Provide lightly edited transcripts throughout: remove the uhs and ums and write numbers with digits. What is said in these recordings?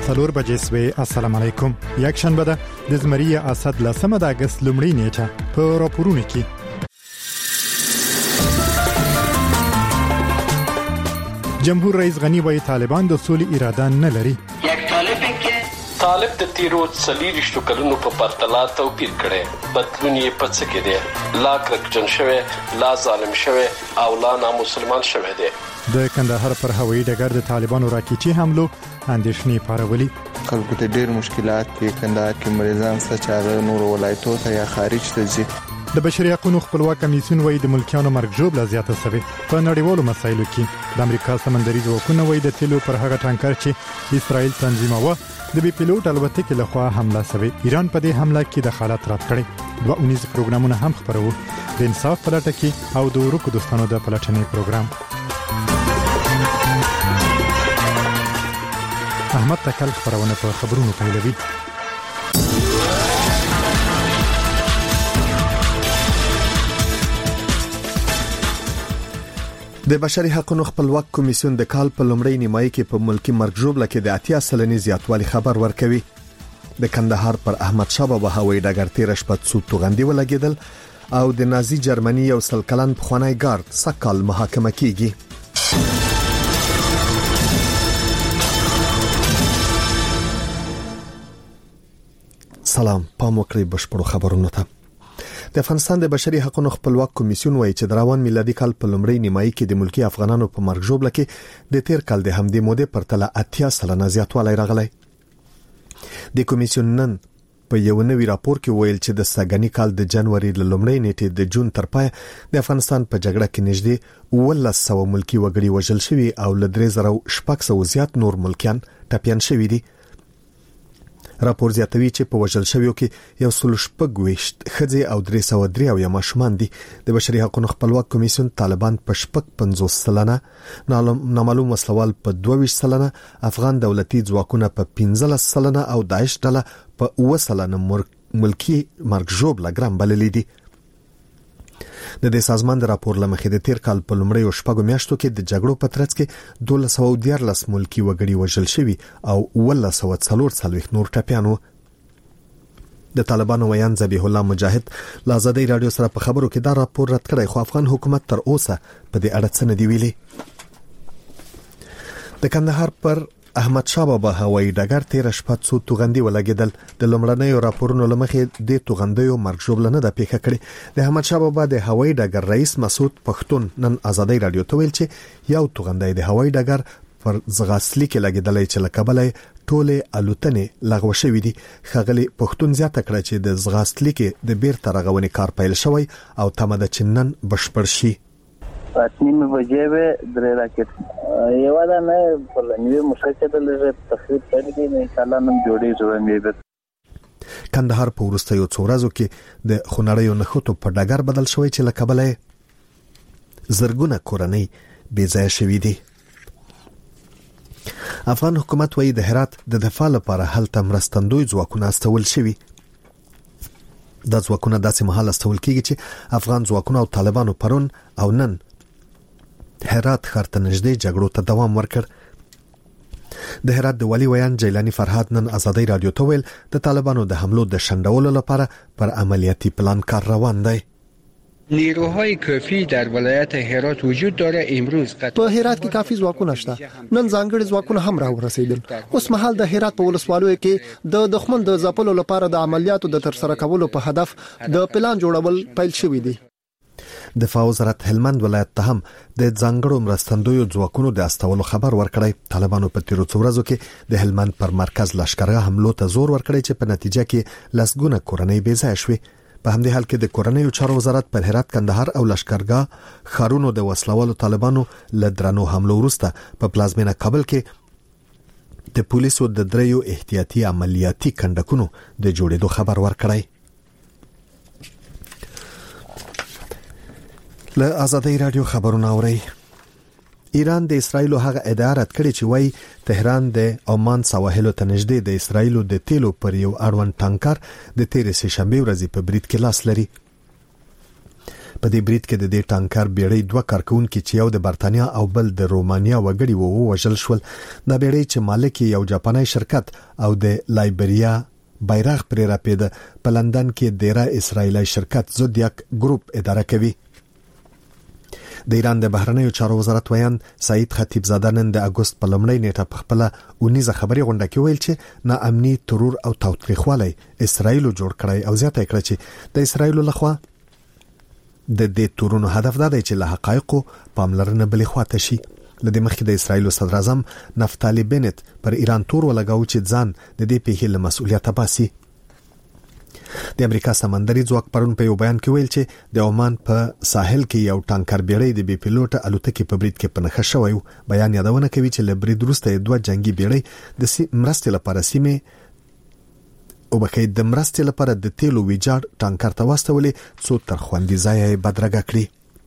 4 بجې سوي. السلام علیکم. یک شنبه ده د زمری اسد لسمه د اگست لومړی نیټه په راپورونو کې. جمهور رئیس غنی وایي طالبان د سولې اراده نه لري. طالب د تیرو 40 کلونو په پرتله توپیر کړي. بدلون یې په څه کې دی؟ لا کرکجن شوی، لا ظالم شوی او لا نامسلمان شوی دی. د کندهار پر هوایي ډګر د طالبانو راکټي حملو اندېښنې پارولې. خلکو ته ډېر مشکلات کې کندهار کې مریضان سچاغه نور ولایتو ته یا خارج ته ځي. د بشري حقوقو خپلواک کمیسیون وایي د ملکیانو مرګ ژوبله زیاته شوې په نړیوالو مسایلو کې. د امریکا سمندري ځواکونه وایي د تیلو پر هغه ټانکر چې اسرائیل تنظیموه د بي پیلوټ الوتکې لخوا حمله شوې. ایران په دې حمله کې دخالت رد کړی. 2 پروګرامونه هم خبرو د انصاف په لټه کې او د ورکو دوستانو د پلټنې پروګرام. احمد تکل خبرونه په خبرونو پیلوي. د بشري حقوقو خپلواک کمیسیون د کال په لومړۍ نیمایي کې په ملکی مرګ ژوبله کې د 80% زیاتوالی خبر ورکوي. د کندهار پر احمد شاه بابا هوایي ډګر تیر شپه څو توغندي ولګیدل او د نازي جرمني یو سلکلن پخوانی ګارد سکهال محاکمه کیږي. سلام، پام وکړئ بشپړو خبرونو ته. د افغانستان د بشري حقوقو خپلواک کمیسیون وایي چې د روان میلادي کال په لومړۍ نیمایي کې د ملکی افغانانو په مرګ ژوبله کې د تیر کال د همدې مودې پرتله 80% زیاتوالی راغلی. د کمیسیون نن په یو نوی راپور کې ویل چې د سګنی کال د جنوري ل لومړۍ نیټې د جون تر پای د افغانستان په جګړه کې نږدې 1100 ملکی وګړي وژل شوي او ل 3600 زیات نور ملکیان ټپيان شوي دي. راپور زیاتوي چې په وژل شویو کې 126 ښځې او 303 ماشومان دي. د بشري حقوقو خپلواک کمیسیون طالبان په 50% نامعلوم وسلوال په 22%، افغان دولتي ځواکونه په 15% او داعش ډله په 9% ملکی مرګ ژوبله ګرام بللې دي. د دې سازمان د راپور لمخې د تیر کال په لومړیو شپږو میاشتو کې د جګړو په ترڅ کې 1214 ملکی وګړي وژل شوي او 1140 نور ټپيان وو. د طالبانو ویان ذبیح الله مجاهد له آزادۍ رادیو سره په خبرو کې دا راپور رد کړی، خو افغان حکومت تر اوسه په دې اړه څه نه دی ویلي. د کندهار پر احمد شاه بابا هوایي ډګر تیر شپه څو توغندي ولګیدل. د لومړنیو راپورونو لمخې د توغندیو مرګ ژوبله نه د پیښه کړې. د احمد شاه بابا د هوایي ډګر رئیس مسعود پښتون نن آزادۍ رادیو ته ویل چې یو توغندی د هوایي ډګر پر زغاسلي کې لګیدلې چې لکبلې ټوله الوتنې لغوه شوې دي. خغلی پښتون زیاته کړ چې د زغاسلي کې د بیرته رغونې کار پیل شوی او تمه ده چې نن بشپړ شي. پاتنیم بجیبه درې راکټ یو دا نه په لنیو مشکل د تخریب کړي دي، ان شاء الله نن جوړي جوړمې. کندهار په ورستیو څو ورځو کې د خنړیو نخوتو په ډګر بدل شوی چې لکبلې زرګونه کورنۍ بې ځای شوې دي. افغان حکومت وایي د هرات د دفاع لپاره هلته مرستندوی ځواکونه استول شوي. د ځواکونه داسې مهال استول کیږي چې افغان ځواکونه او طالبانو پرون او نن هرات ښار ته نږدې جګړو ته دوام ورکړ. د هرات د والی ویان جیلانی فرهاد نن آزادۍ رادیو ته ویل د طالبانو د حملو د شندولو لپاره پر عملیاتي پلان کار روان دی. نیروهای کافی در ولایت هرات وجود داره. امروز په هرات کې کافي ځواکونه شته. نن ځانګړي ځواکونه هم راورسېدل. اوس مهال د هرات په ولسوالیو کې د دښمن د ځپلو لپاره د عملیاتو د ترسره کولو په هدف د پلان جوړول پیل شوی دی. دفاع وزارت هلمند ولایت ته هم د ځانګړو مرستندویو ځواکونو د استولو خبر ورکړی. طالبانو په تیرو څو ورځو کې د هلمند پر مرکز لشکرګاه حملو ته زور ورکړی چې په نتیجه کې لسګونه کورنۍ بې ځای شوې. په همدې حال کې د کورنیو چارو وزارت پر هرات، کندهار او لشکرګاه ښارونو د وسلوالو طالبانو له درنو حملو وروسته په پلازمینه کابل کې د پولیسو د 3 احتیاطي عملیاتي کندکونو د جوړېدو خبر ورکړی. له آزادۍ رادیو خبرونه اوري. ایران د اسرایل هغه ادعا رد کړې چې وایي تهران د عمان سواحل ته نږدې د اسرایل د تیلو پر یو اړوند ټانکر د 13 شنبه ورځې په برید کې لاس لري. په دې برید کې د دې ټانکر بیړۍ 2 کارکونکو چې یو د برتانیا او بل د رومانیا وګړي وو وژل شول. دا بیړۍ چې مالک یو جاپاني شرکت او د لایبریا بیرغ پرې راپیده په لندن کې ډیره اسرایلی شرکت زودیاک ګروپ اداره کوي. د ایران د بهرنیو چارو وزارت ویان سعید خطیبزاده نن د اگست په لومړۍ نیټه په خپل اونیزه خبري غونډه کې ویل چې ناامني، ترور او تاوتریخوالی اسرایل جوړ کړی او زیاته کړی چې د اسرایل لخوا د دې تورونو هدف دا دی چې له حقایقو پاملرنه بلې خواته شي. لدې مخکې د اسرایل صدر اعظم نفتالی بنت پر ایران تور ولګاو چې ځان د دې پیښې له مسؤلیت باسي. د امریکا سمندري ځواک پرون په یو بیان کې ویل چې د عمان په ساحل کې یو ټانکر بیړۍ د بي پیلوټ الوتکې په برید کې پنهخه شوی. بیان یادونه کوي چې له برید وروسته 2 جنگي بیړۍ د مرستې لپاره سیمه او بکې د مرستې لپاره د تیلو ویجاړ ټانکر ته واستولې څو تر خوندي ځای بدرګه کړی.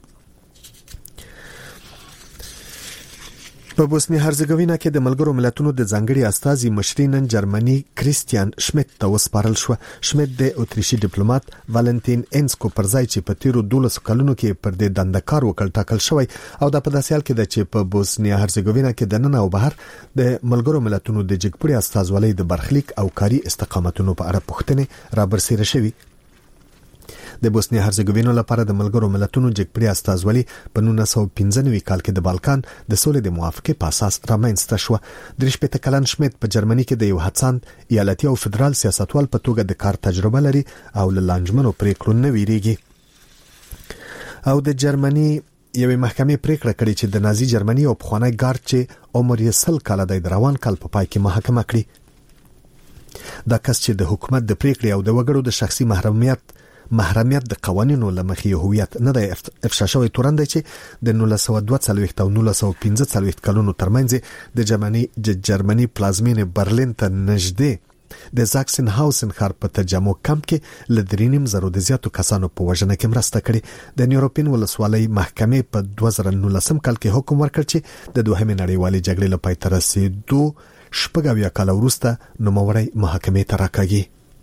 په بوسنیا هرزګوینا کې د ملګرو ملتونو د ځانګړي استازي مشري نن جرمني کریستیان شمیت ته وسپارل شو. شمیت د اتریشي ډیپلوماټ والنتین انسکو پر ځای چې په تیرو 12 کلونو کې پر دې دنده کار وکړ ټاکل شوی او د په داسې حال کې د چې په بوسنیا هرزګوینا کې د نن او بهر د ملګرو ملتونو د جګپړې استازولۍ د برخلیک او کاري استقامتونو په اړه پوښتنې را برسېره شوې. د بوسنیا هرزګوینا لپاره د ملګرو ملتونو جګپړې استازولي په 1995 کال کې د بالکان د سولې د موافقې په اساس رامنځته شو. 35 کلن شمیت په جرمني کې د یو هڅاند ایالتي او فدرال سیاستوال په توګه د کار تجربه لري او له لانجمنو پریکړو نه ویریږي. او د جرمني یوې محکمې پریکړه کړې چې د نازي جرمني او پخوانی ګارد چې عمر یې 100 کال دی د روان کال په پای کې محاکمه کړي. دا کس چې د حکومت د پریکړې او د وګړو د شخصي محرمیت د قوانینو لمخې هویت نه دی افشا شوی تورن دی چې د 1942 او 1945 کلونو ترمنځ د جرمني پلازمینه برلین ته نږدې د زاکسن هاوسن ښار په تجمع کمپ کې ل 3.5 د زیاتو کسانو په وژنه کې مرسته کړې. د یورپین ولسوالۍ محکمې په 2019 کال کې حکم ورکړ چې د دوهمې نړیوالې جګړې لپاره پای ته رسیدو شپږ کال وروسته نوموړی محکمې ته راکاږي.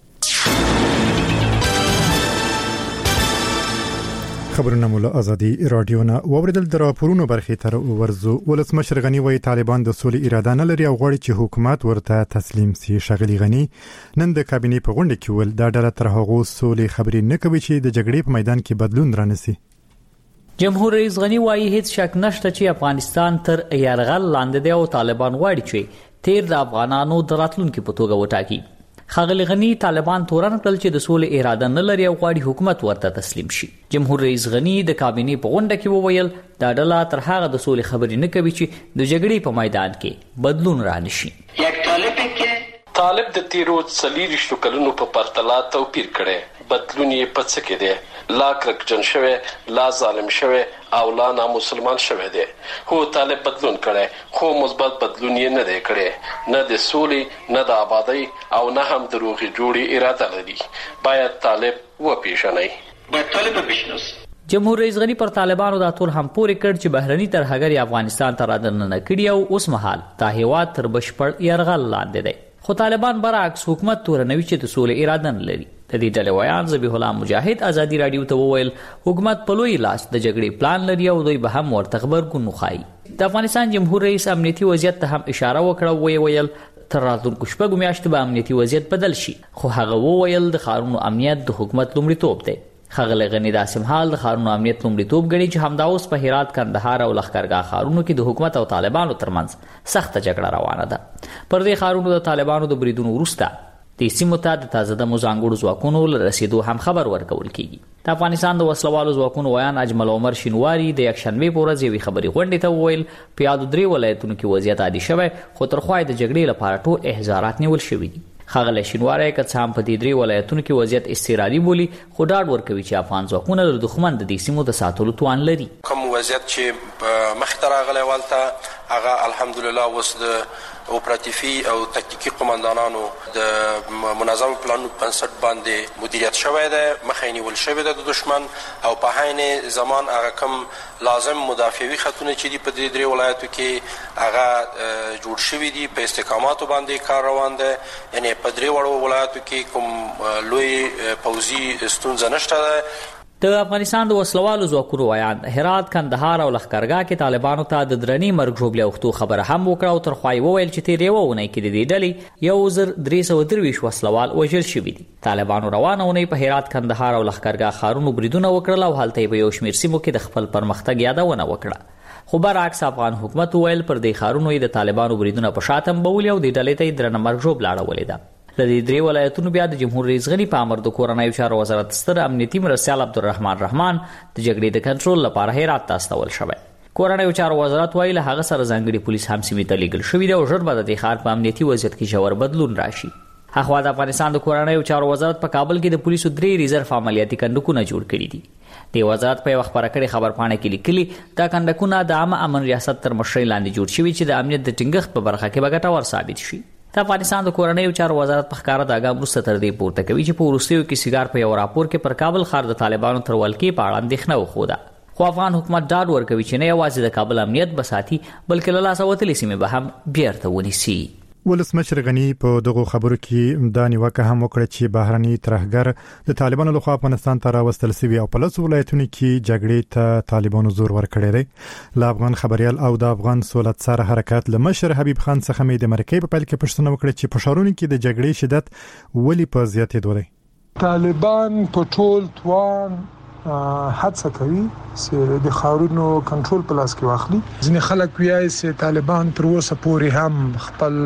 خبرونه مولا ازادي رادیو نه ووردل د راپورونو برخې تر ورزو. ولسمشر غنی وایي طالبان د سولې اراده نه لري او غواړي چې حکومت ورته تسلیم سي. شغلی غنی نن د کابینې په غونډه کې ول دا ډله تر هغه سولې خبرې نه کوي چې د جګړې په میدان کې بدلون رانسي. جمهور رئیس غنی وایي هیڅ شک نشته چې افغانستان تر یرغل لاندې دی او طالبان غواړي چې تیر د افغانانو د راتلونکو په توګه وټاکي. خغلی غنی طالبان تورن کړل چې د سولې اراده نه لري او غواړي حکومت ورته تسلیم شي. جمهور رئیس غنی د کابینې په غونډه کې وویل دا ډله تر هغه د سولې خبرې نه کوي چې د جګړې په میدان کې بدلون رانشي. طالب د تیرو 40 کلونو په پرتله توپیر کړي. بدلون یې په څه کې دی؟ لا کرکجن شوه، لا ظالم شوه او لا نامسلمان شوه دی. هو طالب بدلون کړي خو مثبت بدلون یې نه دی کړي. نه د سولې نه د آبادی او نه هم د روغې جوړې اراده لري. باید طالب وپیژني. جمهور رئیس غنی پر طالبانو دا ټول هم پورې کړ چې بهرني ترهګر افغانستان ته رادننه کړي او اوس مهال تا هیواد تر بشپړ یرغل لاندې دی. خو طالبان برعکس حکومت تورنوي چې د سولې اراده نه لري. د دې ډلې ویان ذبیح الله مجاهد ازادي رادیو ته وویل حکومت په لوی لاس د جګړې پلان لري او دوی به هم ورته خبرګون وخایي. د افغانستان جمهور رئیس امنیتي وضعیت ته هم اشاره وکړه. ویل تر راتلونکو شپږو میاشتو به امنیتي وضعیت بدل شي. خو هغه وویل د ښارونو امنیت د حکومت لومړیتوب دی. خغلی غنی داسې مهال د ښارونو امنیت لومړیتوب ګڼي چې همدا اوس په هرات، کندهار او لښکرګاه ښارونو کې د حکومت او طالبانو ترمنځ سخته جګړه روانه ده. پر دې ښارونو د طالبانو د بریدونو وروسته د سیمو ته د تازه دمو ځانګړو ځواکونو له رسیدو هم خبر ورکول کیږي. د افغانستان د وسلوالو ځواکونو ویان اجمل عمر شینواری د یکشنبه په ورځ یوې خبري غونډې ته وویل په یادو 3 ولایتونو کې وضعیت عادي شوی خو تر خوای د جګړې لپاره ټول احزارات نیول شوي دي. خغلی شینواری که څه هم په دې 3 ولایتونو کې وضعیت استقراري بولي خو ډاډ ورکوي چې افغان ځواکونه د دښمن د دې سیمو د ساتلو توان لري. کوم وضعیت چې مخ ته راغلی والته هغه الحمدلله اوس د اپراتیفي او تکتیکي قومندانانو د منظم پلانونو په بنسټ باندې مدیریت شوی دی. مخه نیول شوی دی د دشمن او په عین زمان هغه کم لازم مدافعوي خطونه چې دي په دې 3 ولایتو کې هغه جوړ شوي دي. په استحکاماتو باندې کار روان دی. یعنی په 3 وړو ولایتو کې کوم لوی پوځي ستونزه نشته ده. د افغانستان د وسلوالو ځواکونو ویان هرات، کندهار او لښکرګاه کې طالبانو ته د درنی مرګ ژوبلې اوختو خبره هم وکړه او تر خوای وویل چې تیر یو ونې کې د دې ډلې 1323 وسلوال وژل شوي دي. طالبانو روانه ونې په هرات، کندهار او لښکرګاه ښارونو بریدونه وکړل او هلته په یو شمېر سیمو کې د خپل پرمختګ یادونه وکړه. خو برعکس افغان حکومت ویل پر دې ښارونو د طالبانو بریدونه په شاتم بولي او د ډلې ته درنه مرګ ژوب لاړولې ده. لدې درې ولایتونو بیا د جمهور رئیس غنی په امر د کورنۍ چارو وزارت ستر امنیتي مرستیال عبدالرحمن رحمان د جګړې د کنټرول لپاره هرات ته استول شوی. کورنۍ چارو وزارت ویل هغه سره ځانګړي پولیس هم سیمې ته لیږل شوي دي او ژر به د ښار په امنیتي وضعیت کې ژور بدلون راشي. اخوا د افغانستان د کورنۍ چارو وزارت په کابل کې د پولیسو 3 ریزرف عملیاتي کندکونه جوړ کړي دي. د وزارت په یو خبره کړي خبرپاڼه کې لیکلي دا کندکونه د عامه امن ریاست تر مشرۍ لاندې جوړ شوي چې د امنیت د ټینګښت په برخه کې به ګټور ثابت شي. د افغانستان د کورنۍ چارو وزارت په ښکاره د اګام وروسته تر دې پورته کوي چې په وروستیو کې سیګار په یو راپور کې پر کابل ښار د طالبانو تر ولکې په اړه اندېښنه وښوده. خو افغان حکومت ډاډ ورکوي چې نه یوازې د کابل امنیت به ساتي بلکې له لاسه وتلې سیمې به هم بیرته ونیسي. ولسمشر غنی په دغه خبرو کې دا نیوکه هم وکړه چې بهرني ترهګر د طالبانو لخوا افغانستان ته راوستل شوی او په لاسو ولایتونو کې جګړې ته طالبانو زور ورکړی دی. له افغان خبريال او د افغان سولت سره حرکت له مشر حبیب خان څخه مې د مرکې په پیل کې پوښتنه وکړه چې په شهرونو کې د جګړې شدت ولې په زیاتېدو دی. طالبان په ټول توان حادثه کوي چې د خارونو کنټرول په لاس کې واخلي. ځینې خلک وایي چې طالبان تر اوسه پورې هم خپل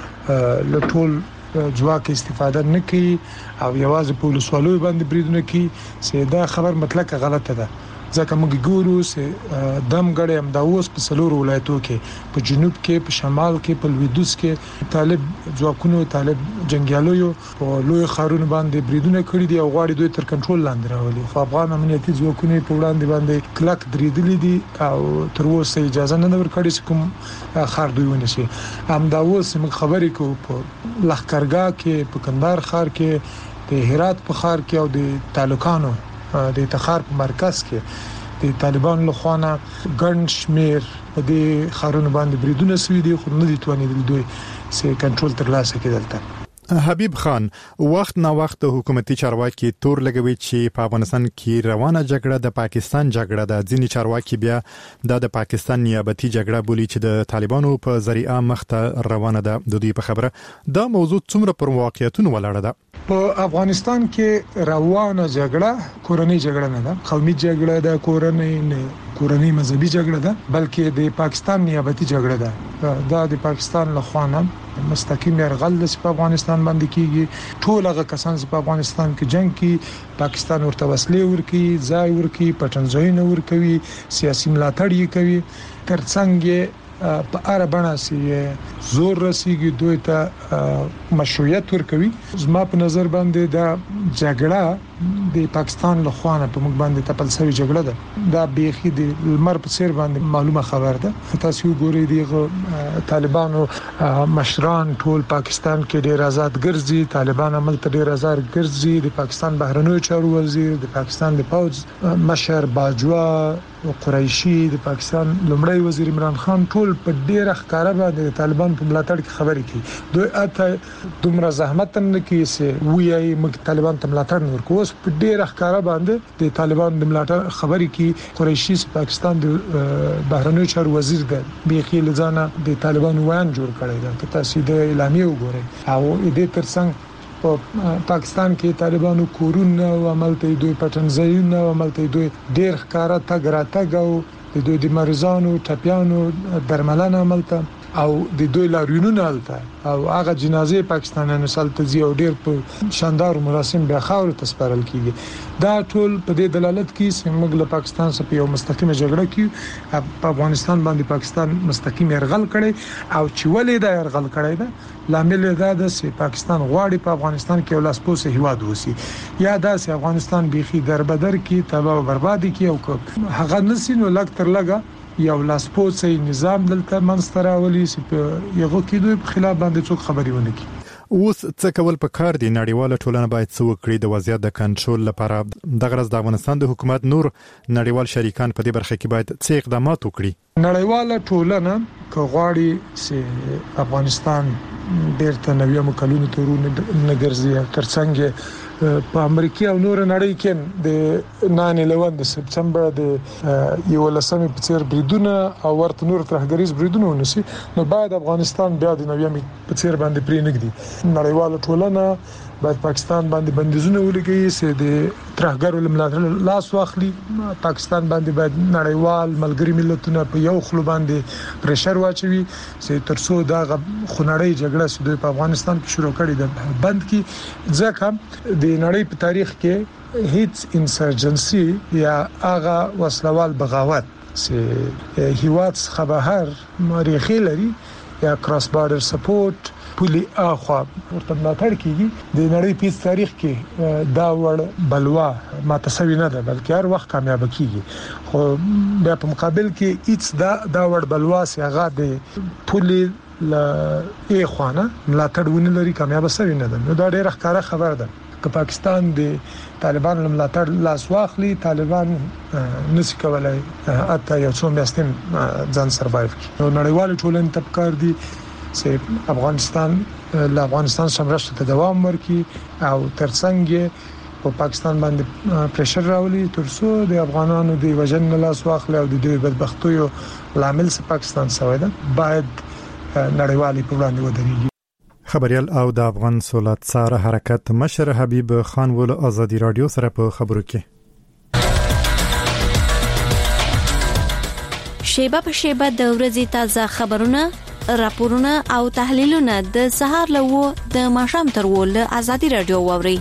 له ټول ځواک استفاده نه کوي او یوازې په ولسوالۍ باندې بریدونه کوي چې دا خبر مطلق غلطه ده. ځکه موږ ګورو چې دمګړې هم د اوس په سلور ولایتو کې په جنوب کې، په شمال کې، په لویدوس کې طالب ځواکونو، طالب جنگیالو په لوی خارونو باندې بریدونه کړی دي او غواړي دوی تر کنټرول لاندې راولي. خو افغان امنیتي ځواکونه په وړاندې باندې کلک درېدلي دي او تر اوسه اجازه نه ورکړي چې کوم خار دوی ونیسي. هم دا اوس موږ خبرې کوو په لښکرګاه کې، په کندهار ښار کې، د هرات په ښار کې او د تعلقانو د تخار په مرکز کې د طالبانو له خوا نه ګڼ شمېر په دې خارونو باندې بریدونه شوي دي خو نه دي توانېدل دوی چې کنټرول ترلاسه کړي. دلته حبیب خان وخت نا وخت حکومتي چارواکي تور لګوي چې په افغانستان کې روانه جګړه د پاکستان جګړه ده. ځینې چارواکي بیا د پاکستان نیابتي جګړه بولي چې د طالبانو په ذریعہ مخته روانه ده. د دوی په خبره دا موضوع څومره پر واقعیتونو ولاړه ده؟ په افغانستان کې روانه جګړه کورنۍ جګړه نه ده، قومي جګړه ده، کورنۍ مذهبي جګړه ده، بلکې د پاکستان نیابتي جګړه ده. دا د پاکستان له خوا نه مستقیم يرغل په افغانستان باندې کیږي. ټول هغه کسان چې په افغانستان کې جنگ کوي پاکستان ورته وسلې ورکي، ځای ورکي، پټنځایونه ورکوي، سیاسي ملاتړ یې کوي. ترڅنګ په اړه باندې زور رسیږي دوی ته مشروعیت ورکوي. زما په نظر باندې دا جګړه د پاکستان له خوا نه په موږ باندې تپلسوي جګړه ده. دا بيخي د لمر په څیر باندې معلومه خبر ده. تاسو وګورئ د طالبانو مشران ټول پاکستان کې ډیر آزاد ګرځي، طالبان عمل ته ډیر آزاد ګرځي. د پاکستان بهرنیو چارو وزیر، د پاکستان د پوز مشر باجوا او قریشي، د پاکستان لومړی وزیر عمران خان ټول په ډیره ښکارا باندې طالبان په ملاتړ کې خبرې کوي. دوی اته دومره زحمت هم نه کوي چې وایي موږ طالبان ته ملاتړ نه ورکوو. په ډیره ښکارا باندې د طالبان د ملاتړ خبرې کوي. قریشي پاکستان د بهرنیو چارو وزیر دی، بيخي لزانه د طالبان وان جوړ کړی دی. که تاسو د اعلامیه وګورئ او دې ترڅنګ په پاکستان کې طالبانو کورونه او عملته دوی پټنځایونه او عملته دوی ډیر ښکارا تګ راتګ او د دوی د مریضانو ټپيانو درملنه عملته او د دوی لاریونونه الته او هغه جنازې پاکستانیانو سالته زی او ډیر په شاندار مراسم به خاور تسپارل کیږي. دا ټول په دې دلالت کوي چې موږ له پاکستان سره یو مستقیمه جګړه کې په افغانستان باندې پاکستان مستقیم يرغل کړي او چې ولې دا يرغل کړي دا لامل دا ده چې پاکستان غواړي په افغانستان کې ولاسپوسه هیواد وسی یا دا چې افغانستان بيخي دربدر کې تباہ او بربادي کې او هغه نسینو لګ تر لګه یو لاسپوسه نظام دلته منستراولي چې په یو کې دوی په خلاف باندې څوک خبري ونه کوي. اوس څه کول پکار دي؟ نړیواله ټولنه باید څه وکړي د وضعیت د کنټرول لپاره؟ د غرض د افغانستان د حکومت نور نړیوال شریکان په دې برخه کې باید څه اقدامات وکړي؟ نړیواله ټولنه کوغاړي چې افغانستان بیرته نویو کلونو ته ورونه ګرځي ترڅنګ په امریکا او نور نړۍ کې د 9/11 د سپتمبر د 11 په څیر بریدونه او ورته نور ترهګریز بریدونه ونسي، نو باید افغانستان بیا د 9 په څیر باندې پرې نګدي. نړیواله ټولنه باید پاکستان باندې بندیزونه ولګي چې د ترهګرو لملاتړ لاس واخلي. پاکستان باندې باید نړیوال ملګری ملتونه په یو خلو باندې پرشر واچوي چې ترڅو دا خونړۍ جګړه چې په افغانستان کې شروع کړې ده بند کی. ځکه د نړۍ په تاریخ کې هیڅ انسرجنسي یا هغه وسلوال بغاوت چې هیواد څخه بهر مریخي لري یا کراس بارډر سپورټ پولی اخوا ورته ملاتړ کیږي، د نړۍ په تاریخ کې دا وړ بلوا ماتسوي نه ده، بلکې هر وخت کامیاب کیږي. خو بیا په مقابل کې هیڅ دا وړ بلوا سي هغه د پولی لا اخوانه ملاتړ ونه لري، کامیاب سوي نه ده. نو دا ډېر ښکاره خبر ده که پاکستان د طالبانو ملاتړ لاس واخلي، طالبان نشي کولای اته یو څو میاشتې ځان سروایو کړي. نو نړیوال ټولنې تپکار دي چې افغانستان سمرشت ته دوام ورکړي او ترڅنګ په پاکستان باندې پرشر راولي ترڅو د افغانانو د وجن لاس واخلي او د دې بدبختیو لامل چې پاکستان سوی ده باید نړیوالي په وړاندې ودرېږي. خبريال او د افغان سولات سره حرکت مشر حبیب خان ول ازادي رادیو سره په خبرو کې شیبه په شیبه د ورځې تازه خبرونه، راپورونه او تحلیلونه د سهار له د ماښام تر ول ازادي رادیو ووري.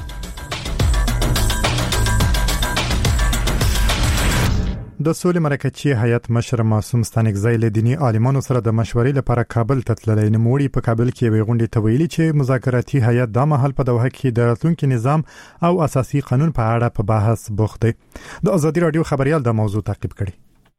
د سولې مرکزی هیئت مشر معصوم ستانکزی له دینی عالمانو سره د مشورې لپاره کابل ته تللی. نوموړي په کابل کې وی غونډې ته ویلي چې مذاکراتي هیئت د مهال په دوحه کې د راتلونکي نظام او اساسي قانون په اړه په بحث بوخت دی. د ازادي رادیو خبريال د موضوع تعقیب کړي.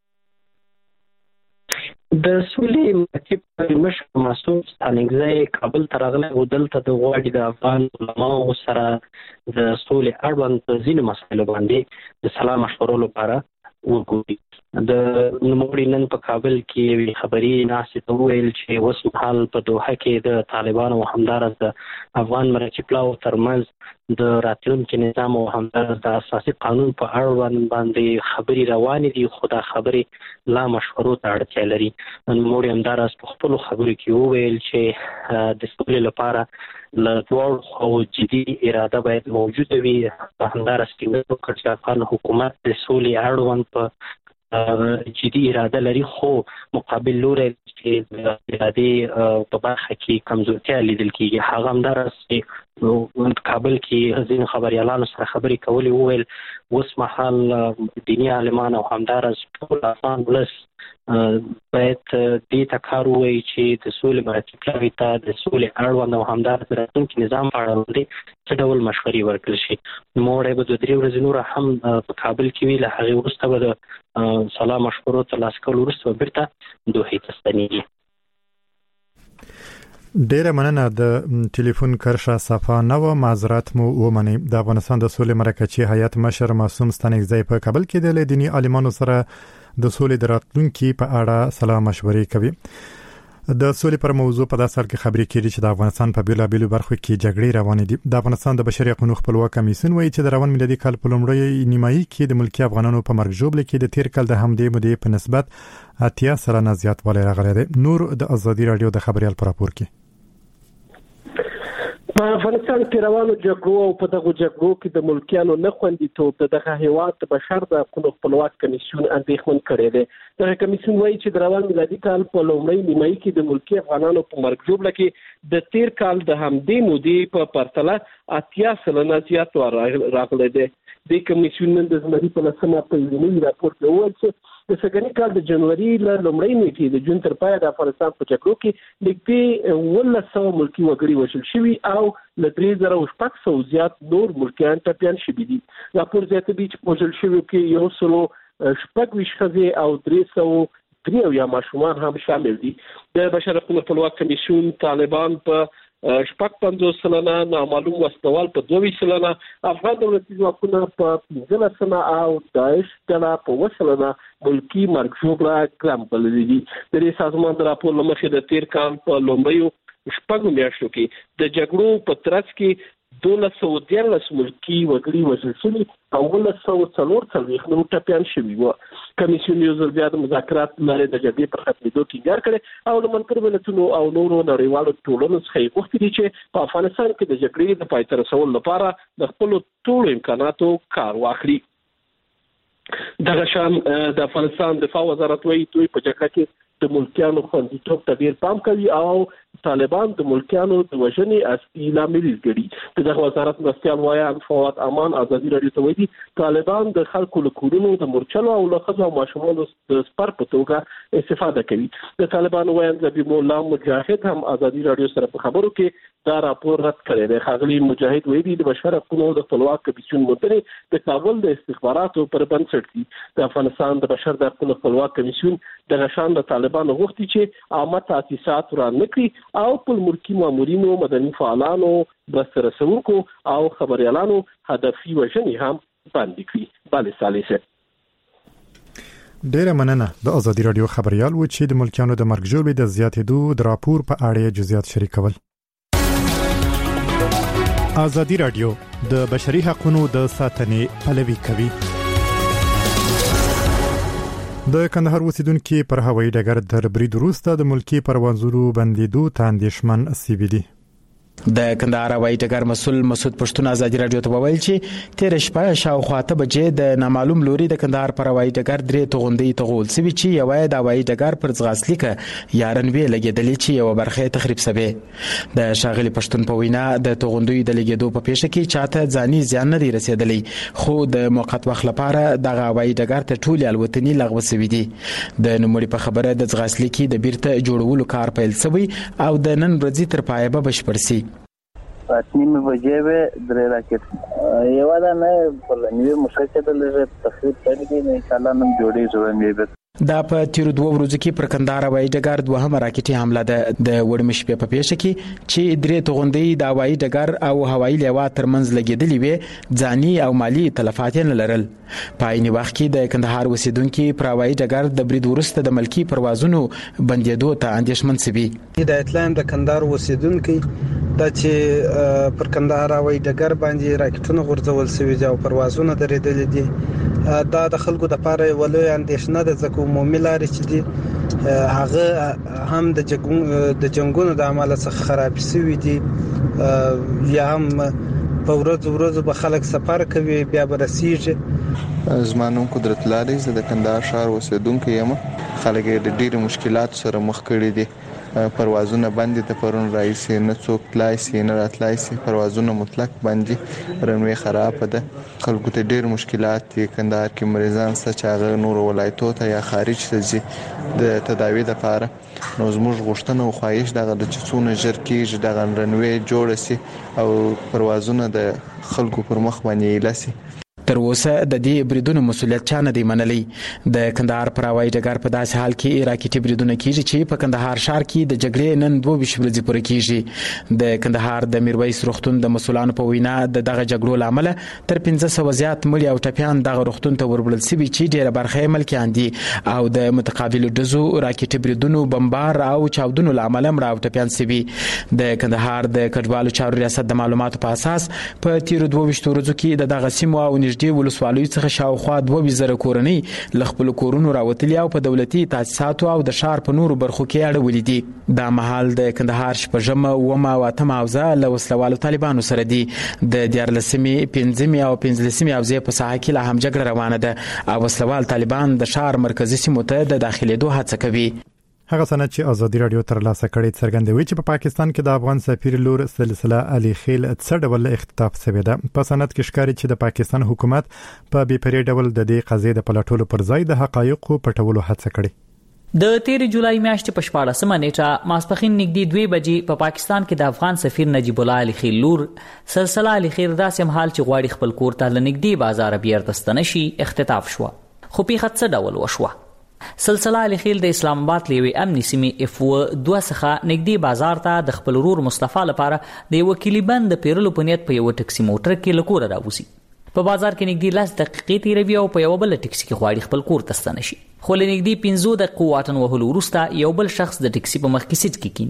د سولې مرکزی مشر معصوم ستانکزی کابل ته راغلی او دلته د غواړي د افغان علماو سره د سولې اړوند ځینې مسایلو باندې د سلام مشورو لپاره وګوري. د نوموړي نن په کابل کې وی خبري ناسې ته ویل چې اوس مهال په دوحه کې د طالبانو او همدارس د افغان مرکزي پلاو ترمنځ د راتلونکي نظام او همدارس د اساسي قانون په اړوند باندې خبري روانې دي، خو دا خبري لا مشورو ته اړتیا لري. نوموړي همدارس په خپل خبرو کې ویل چې د سولې لپاره له دوړ خو جدي اراده باید موجوده وي. همدارس کې د افغان حکومت د سولې اړوند په جدي اراده لري، خو مقابل لوري چې د ارادې په برخه کې کمزورتیا لیدل کیږي. هغه همدارس چې کابل کې ځین خبريالانو سره خبرې کولې وویل اوس مهال دینی عالمان او همدارس ټول افغان ولس باید دې ته کار ووایي چې د سولې مرکزي پلاوي ته د سولې اړوند او همدارس د راتلونکي نظام په اړه باندې څه ډول مشورې ورکړل شي. نوموړی به 2-3 ورځې نور هم په کابل کې وي، له هغې وروسته به د سلام مشورو ترلاسه کولو وروسته به بیرته دوحې ته ستنېږي. ډیره مننه. د ټلیفون کرښه صفه نو معذرت مو ومني. د افغانستان د سولې مرکزی هیئت مشر معصوم ستانکزی په کابل کې د دینی عالمانو سره د سولې د راتلونکي په اړه سلام مشورې کوي. د سولې پر موضوع په داسې حال کې خبرې کړي چې د افغانستان په بیلابیلو برخو کې جګړې روانې دي. د افغانستان د بشري حقوقو خپلواک کمیسیون وایي چې د روان میلادي کال په لومړۍ نیمایي کې د ملکی افغانانو په مرګ ژوبل کې د تیر کال د همدې مودې په نسبت 80 سلنه زیاتوالی راغلی دی. نور د ازادي رادیو د خبريال پر راپور کې په افغانستان کې روانو جګړو او په دغه جګړو کې د ملکیانو نه خوندیتوب د دغه هیواد د بشر د حقوقو خپلواک کمیسیون اندېښمن کړی دی. دغه کمیسیون وایي چې د روان میلادي کال په لومړۍ نیمایي کې د ملکی افغانانو په مرګ ژوبله کې د تیر کال د همدې مودې په پرتله 80 سلنه زیاتوالی راغلی دی. د کمیسیون نن د زمري په 10 په یونیمي راپور کې وویل چې د سږني کال د جنوري له لومړۍ نیټې د جون تر پایه د افغانستان په جګړو کې نږدې 1900 ملکي وګړي وژل شوي او له 3600 زیات نور ملکیان ټپیان شوي دي. راپور زیاتوي چې په وژل شویو کې 126 ښځې او 303 ماشومان هم شامل دي. د بشر حقوقو خپلواک کمیسیون طالبان په 55 سلنه، نامعلوم وسلوال په 22 سلنه، افغان دولتي ځواکونه په 15 سلنه او داعش ډله په 1 سلنه ملکی مرګ ژوبله ګرام بللي دي. د دې سازمان د راپور له مخې د تیر کال په لومړیو 6 میاشتو کې د جګړو په ترڅ کې 1214 ملکی وګړي وژل شوي او 1944 نور ټپیان شوي وو. کمیسیون یو ځل بیا د مذاکرات لارې د جګړې پر ختمېدو ټینګار کړی او د منفرد ملتونو او نورو نړیوالو ټولنو څخه یې غوښتي دي چې په افغانستان کې د جګړې د پای ته رسولو لپاره د خپلو ټولو امکاناتو کار واخلي. دغه شان د افغانستان دفاع وزارت وایي دوی په جګړه کې د ملکیانو خوندیتوب ته ډېر پام کوي او طالبان د ملکیانو د وژنې اصلي لامل ګڼي. دغه وزارت مرستیال وایي فواد امان ازادي راډیو ته وایي طالبان د خلکو له کورونو د مورچلو او له ښځو او ماشومانو د سپر په توګه استفاده کوي. د طالبانو وایي ذبیح الله مجاهد هم ازادي راډیو سره په خبرو کې دا راپور رد کړی دی. ښاغلي مجاهد وایي د بشر حقوقو د خپلواک کمیسیون مدني د کابل د استخباراتو پر بنسټ دي. د افغانستان د بشر د حقوقو خپلواک کمیسیون دغه شان د طالبانو غوښتي چې عامه تاسیسات ورانه کړي او په ملکی مامورینو، مدني فعالانو، مرسته رسونکو او خبريالانو هدفي وژنې هم باندې کړي. بله سالیسه ډیره مننه. د ازادي رادیو خبريال و چې د ملکیانو د مرګ ژوبې د زیاتېدو د راپور په اړه جزئیات شریکول. ازادي رادیو د بشري حقوقو د ساتنې پلوي کوي. د کندهار اوسیدونکو پر هوایي ډګر در برید وروسته د ملکی پروازونو بندیدو ته اندېښمن سي دي. د کندهار هوایي ډګر مسؤل مسعود پښتون ازادي رادیو ته وویل چې تیر شپه شاوخوا ته بجې د نامعلوم لوري د کندهار پر هوایي ډګر درې توغندۍ تغول سوي چې یو د هوایي ډګر پر ځغاسلیکه یارنوي لګیدلې چې یو برخه تخریب سوي. د شاغلي پښتون په وینا د توغندۍ د لګیدو په پیښه کې چاته ځاني زیان نه رسیدلی خو د موقت وخت لپاره د هوایي ډګر ته ټول الوتنې لغوه سوي دي. د نوموړي په خبره د ځغاسلیکي د بیرته جوړولو کار پیل سوی او د نن ورځې تر پایه به بشپړ سي. نیمه بجې به درې راکټ یو دا نه په لنیو مشکل د تخریب کړي نه ان شاء الله نن جوړې جوړې دا په تیر 2 ورځو کې پر کندهار هوایي ډګر دوهمه راکټي حمله ده. د وړمې شپې په پیښه کې چې درې توغندۍ د هوایي ډګر او هوایي لیوا ترمنځ لګیدلې وي ځاني او مالی تلفات نه لرل. په عین وخت کې د کندهار اوسیدونکو پر هوایي ډګر د برید وروسته د ملکی پروازونو بندیدو ته اندېښمن سوي. هدایت لایم د کندهار اوسیدونکو دا چې پر کندهار هوایي ډګر باندې راکټونه غورځول سوي دي او پروازونه درېدلې دي. دا د خلکو د لپاره ولې اندېښنه ده ځکه عمومي لارې چې دي هغه هم د جنگونو د عمله څخه خراب شوي دي یا هم په ورځو به خلک سفر کوي بیا به رسیږي. زمانو قدرت لري زه د کندهار ښار اوسیدونکو یم. خلک د ډیرو مشکلاتو سره مخ کړي دي. پروازونه باندې د پرون رئیس نه څوک تلای سي نه راتلای سي. پروازونه مطلق باندې رنوي خراب ده. خلکو ته ډیر مشکلات دي. کندهار کې مریضان څه چاغه نور ولایتو ته یا خارج ته ځي د تداوی لپاره. نو زموږ غوښتنه او خواهش دغه د چڅونه ژر کېږي دغه رنوي جوړ سي او پروازونه د خلکو پر مخ باندې لاسي. تر اوسه د دې بریدونو مسولیت چا نه دی منلی. د کندهار پر هوایي ډګر په داسې حال کې راکټي بریدونه کیږي چې په کندهار ښار کې د جګړې نن 22 ورځې پورې کیږي. د کندهار د میرویس روغتون د مسولانو په وینا دغه جګړو لامل تر 1500 زیات مړي او ټپیان دغه روغتون ته وربلل سوي چې ډیره برخه یې ملکیان دي او د متقابل دزو راکټي بریدونو بمبار او چاودنو لامل مړه او ټپیان سوي. د کندهار د کډوالو چارو ریاست د معلوماتو په اساس په تیر 22 ورځو کې دغه سیمو او نږدې ولسوالیو څخه شاوخوا 2000 کورنۍ ل خپل کورونو راوتلي او په دولتي تاسیساتو او د شهر په نورو برخو کې اړولې دي. دا مهال د کندهار شپږمه ومه او اتمه حوزه له وسلوالو طالبانو سره دي. د 14مې 15مې او 15مې حوزې په ساحه کې لا هم جګړه روانه ده او وسلوال طالبان د شهر مرکزی سیمو ته د داخليدو هڅه کوي. هغه سند چې ازادي رادیو ترلاسه کړي څرګندوي چې په پاکستان کې د افغان سفیر لور سلسله علي خیل څه ډول اختطاف شوی ده. په سند کې ښکاري چې د پاکستان حکومت په بې پرې ډول د دې قضیې د پلټولو پر ځای د حقایقو پټولو هڅه کړې. د 13 جولای میاشتې په 14مه نیټه ماسپخین نږدې 2 بجې په پاکستان کې د افغان سفیر نجیب الله علي خیل لور سلسله علي خیل داسې مهال چې غواړي خپل کور ته لنږدې بازار بیرته ستنه شي اختطاف شو. خو پیښه څه ډول وشوه؟ سلسله علي خیل د اسلام آباد لیوي امني سیمې F2 څخه نږدې بازار ته د خپل ورور مصطفی لپاره د وکیلی بند پیرلو په نیت په یو ټکسي موټر کې لکور راوځي. په بازار کې نږدې 10 دقیقې تیروي او په یو بل ټکسي کې غواړي خپل کور ته ستنه شي. خو لنږدې 15 دقیقې وټن وهلو وروسته یو بل شخص د ټکسي په مخ کې سیټ کې کینی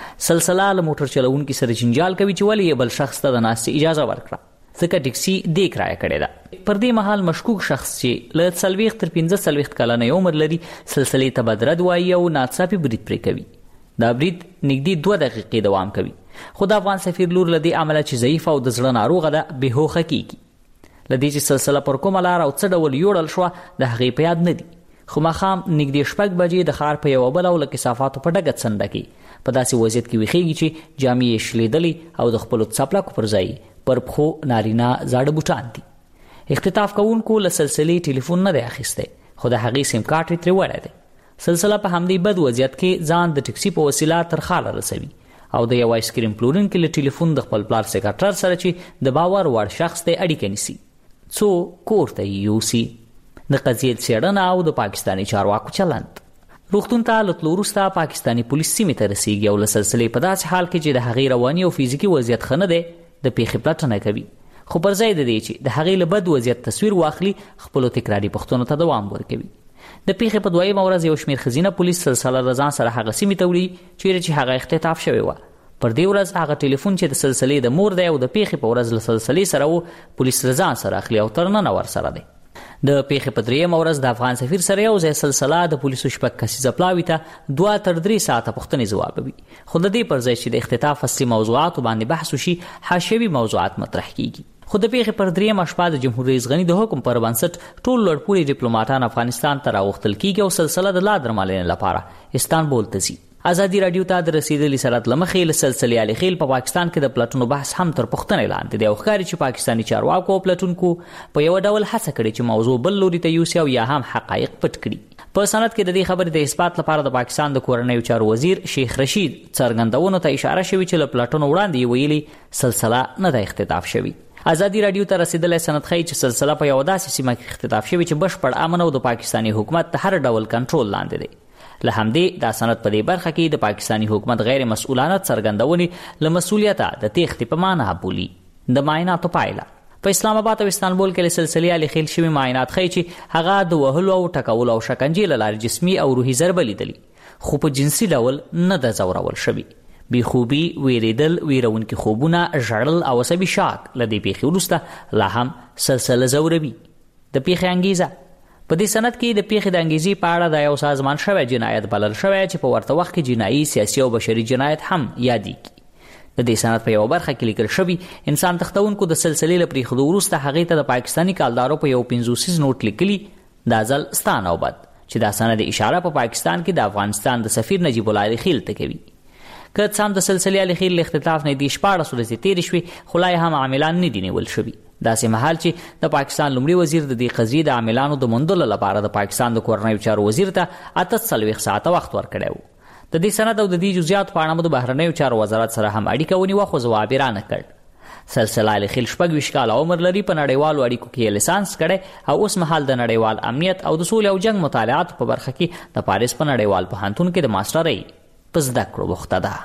سلسله له موټر چلوونکي سره جنجال کوي چې ولې بل شخص ته د ناستې اجازه ورکړه ځکه ټیکسي دې کرایه کړې ده. پر دې مهال مشکوک شخص چې له 40 تر 45 کلنې عمر لري سلسلې ته بدرد وایي او ناڅاپي برید پرې کوي. دا برید نږدې 2 دقیقې دوام کوي. خو د افغان سفیر لور له دې عمله چې ضعیف او د زړه ناروغه ده بېهوښه کیږي. له دې چې سلسله پر کومه لار او څه ډول یوړل شوه د هغې په یاد نه دي. خو ماښام نږدې 6 بجې د ښار په یوه بله او له کثافاتو په ډکه څنډه کې په داسې وضعیت کې ویښېږي چې جامې یې شلېدلې او د خپلو څپلکو پر ځای پر پښو نارینه زاړه بوټان دي. اختطاف کوونکو له سلسلې ټلیفون نه دی اخیستی خو د هغې سیم کارت یې ترې وړی دی. سلسله په همدې بد وضعیت کې ځان د ټکسي په وسیله تر خاله رسوي او د یو آیسکریم پلورونکي له ټلیفون د خپل پلار سکرټر سره چې د باور وړ شخص ته اړیکه نیسي څو کور ته یې یوسي. د قضیې څېړنه او د پاکستاني چارواکو چلند. روغتون ته له تلو وروسته پاکستاني پولیس سیمې ته رسیږي او له سلسلې په داسې حال کې چې د هغې رواني او فزیکي وضعیت ښه نه دی د پیښې پلټنه کوي. خو پر ځای د دې چې د هغې له بد وضعیت تصویر واخلي خپلو تکراري پوښتنو ته دوام ورکوي. د پیښې په 2مه ورځ یو شمېر ښځینه پولیس سلسله له ځان سره هغه سیمې ته وړي چیرې چې هغه اختطاف شوې وه. پر دې ورځ هغه ټلیفون چې د سلسلې د مور دی او د پیښې په ورځ له سلسلې سره و پولیس له ځان سره اخلي او تر ننه ورسره دی. د پیښې په 3مه ورځ د افغان سفیر سره یو ځای سلسله د پولیسو 6 کسیزه پلاوي ته 2 تر 3 ساعته پوښتنې ځوابوي. خو د دې پر ځای چې د اختطاف اصلي موضوعاتو باندې بحث وشي حاشیوي موضوعات مطرح کیږي. خو د پیښې پر 3مه شپه د جمهور رئیس غني د حکم پر بنسټ ټول لوړپوړي ډیپلوماټان افغانستان ته راغوښتل کیږي او سلسله د لا درملنې لپاره استانبول ته ځي. ازادي رادیو ته د رسیدلي سرحد له مخې له سلسلې علي خیل په پاکستان کې د پلټنو بحث هم تر پوښتنې لاندې دی او ښکاري چې پاکستاني چارواکو او پلټونکو په یو ډول هڅه کړې چې موضوع بل لوري ته یوسي او یا هم حقایق پټ کړي. په سند کې د دې خبرې د اثبات لپاره د پاکستان د کورنیو چارو وزیر شیخ رشید څرګندونو ته اشاره شوې چې له پلټنو وړاندې یې ویلي سلسله نه ده اختطاف شوې. ازادي رادیو ته رسیدلی سند ښیي چې سلسله په یوه داسې سیمه کې اختطاف شوې چې بشپړ امن او د پاکستاني حکومت د هر ډول کنټرول لاندې دی. له همدې دا سند په دې برخه کې د پاکستاني حکومت غیر مسؤلانه څرګندونې له مسؤلیته د تېښتې په معنا بولي. د معایناتو پایله په اسلام آباد او استانبول کې له سلسلې علي خیل شوي معاینات ښیي چې هغه د وهلو او ټکولو او شکنجې له لارې جسمي او روحي ضربه لیدلي خو په جنسي ډول نه ده ځورول شوي. بېخوبي، ویرېدل، ویرونکي خوبونه، ژړل او عصبي شاک له دې پیښې وروسته لا هم سلسله ځوروي. د پیښې انګیزه په دې سند کې د پیښې د انګیزې په اړه د یو سازمان شوی جنایت بلل شوی چې په ورته وخت کې جنایي، سیاسي او بشري جنایت هم یادېږي. د دې سند په یو برخه کې لیکل شوي انسان تښتونکو د سلسلې له پرېښودو وروسته هغې ته د پاکستاني کالدارو په یو 500 نوټ لیکلي دا ځل ستا نوبت چې دا سند اشاره په پاکستان کې د افغانستان د سفیر نجیب الله علي خیل ته کوي. که څه هم د سلسلې علي خیل له اختطاف نه دې 14 ورځې تېرې شوې خو لا یې هم عاملان نه دي نیول شوي. داسې مهال چې د پاکستان لومړي وزیر د دې قضیې د عاملانو د موندلو لپاره د پاکستان د کورنیو چارو وزیر ته 48 ساعته وخت ورکړی و. د دې سند او د دې جزئیاتو په اړه مو د بهرنیو چارو وزارت سره هم اړیکه ونیوه خو ځواب یې رانه کړ. سلسله علي خیل 26 کاله عمر لري، په نړیوالو اړیکو کې لیسانس کړی او اوس مهال د نړیوال امنیت او د سولې او جنگ مطالعاتو په برخه کې د پاریس په نړیوال پوهنتون کې د ماسټرۍ په زده کړو بوخته ده.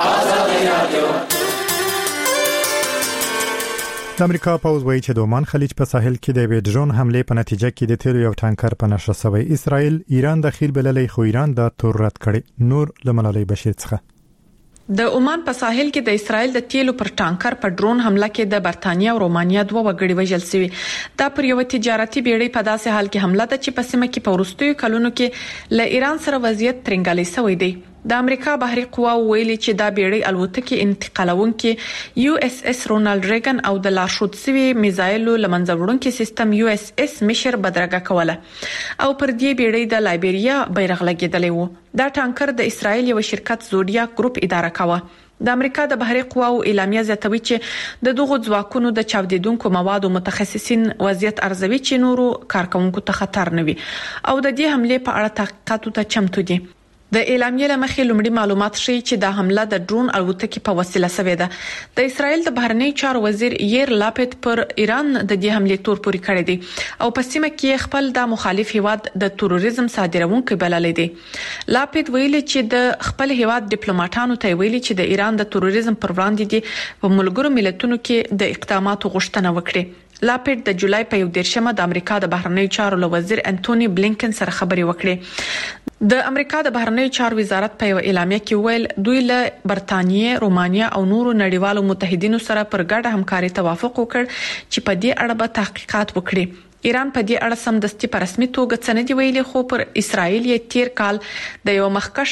د امریکا پوځ وایي چې د عمان خلیج په ساحل کې د یوې ډرون حملې په نتیجه کې د تیلو یو ټانکر په نښه شوی. اسرائیل ایران دخیل بللی خو ایران دا تور رد کړی. نور له ملالۍ بشیر څخه د عمان په ساحل کې د اسرائیل د تیلو پر ټانکر په ډرون حمله کې د برتانیا او رومانیا دوه وګړي وژل شوي. دا پر یو تجارتي بیړۍ په داسې حال کې حمله ده چې په سیمه کې په وروستیو کلونو کې له ایران سره وضعیت ترنګالی شوی دی. د امریکا بحري قواو ویلي چې دا بیړۍ الوتکې انتقالونکې یو اس اس رونالد ریګن او د لارښود سوي میزایلو لمنځه وړونکي سیستم یو اس اس مشر بدرګه کوله او پر دې بیړۍ د لایبیریا بیرغ لګیدلی وو. دا ټانکر د اسرائیل یو شرکت زودیا ګروپ اداره کوي. د امریکا د بحري قواو اعلامیه زیاتوي چې د دغو ځواکونو د چاودیدونکو موادو متخصصین وضعیت ارزوي چې نورو کارکونکو ته خطر نه وي او د دې حمله په اړه تحقیقات ته چمتو دي. د اعلامیه لمخې لومړی معلومات ښیي چې دا حمله د ډرون الوتکې په وسیله شوې ده. د اسرائیل د بهرنی چارو وزیر ییر لاپید پر ایران د دې حملې تور پوري کړی دی او په سیمه کې خپل د مخالف هیواد د تروریزم صادرونکو بللی دی. لاپید ویلي چې د خپل هیواد ډیپلوماټانو ته ویلي چې د ایران د تروریزم پر وړاندې دی په ملګرو ملتونو کې د اقداماتو غوښتنه وکړي. لاپیټ د جولای په 11مه د امریکا د بهرنیو چارو وزیر انټونی بلینکن سره خبري وکړې. د امریکا د بهرنیو چارو وزارت په یو اعلامیه کې ویل دوی له برتانیې، رومانیا او نورو نړیوالو متحدینو سره پر ګډه همکاري توافق وکړ چې په دې اړه به تحقیقات وکړي. ایران په دې اړه سمدستي په رسمي توګه څه نه دی ویلي، خو پر اسرائیل یې تیر کال د یو مخکښ